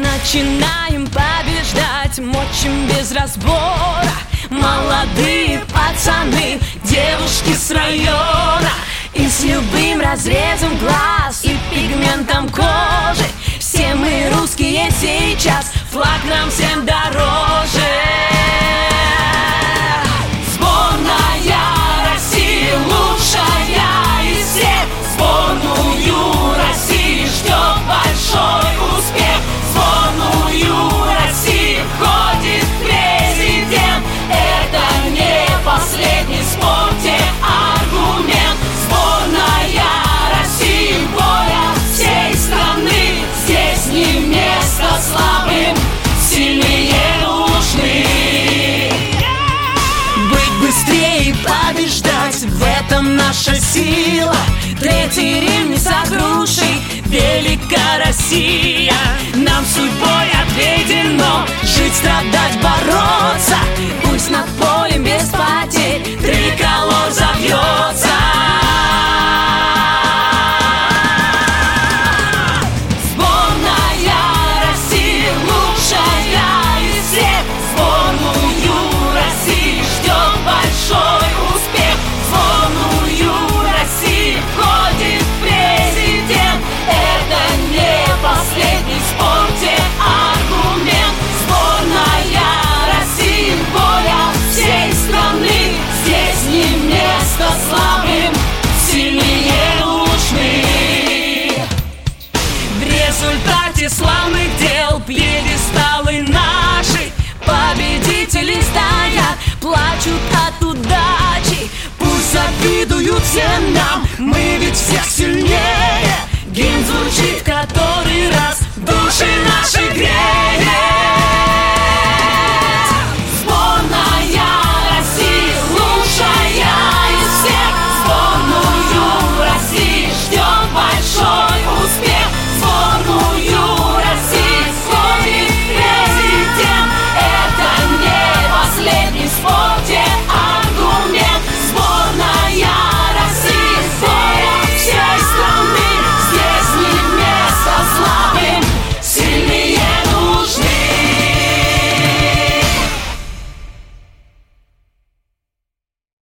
Начинаем побеждать, мочим без разбора. Молодые пацаны, девушки с района, и с любым разрезом глаз и пигментом кожи. Все мы русские сейчас, флаг нам всем дороже. Сборная России лучшая из всех. Сборную России ждет большой успех. В сборную России входит президент. Это не последний в спорте аргумент. Сборная России воля всей страны. Здесь не место слабым, сильнее нужны. Быть быстрее, побеждать, в этом наша сила. Третий Рим не сокруши, велика Россия. Нам судьбой отведено жить, страдать, бороться. Пусть над полем без потерь триколор завьется. Сборная России лучшая из всех. Сборную России ждет большой успех. В сборную России входит президент. Это не последний в спорте аргумент. Сборная России воля всей страны. Здесь не место слабым, сильнее нужны. В результате славных дел пьедесталы наши победители стоят, плачут от удачи. Пусть завидуют все нам, мы ведь всех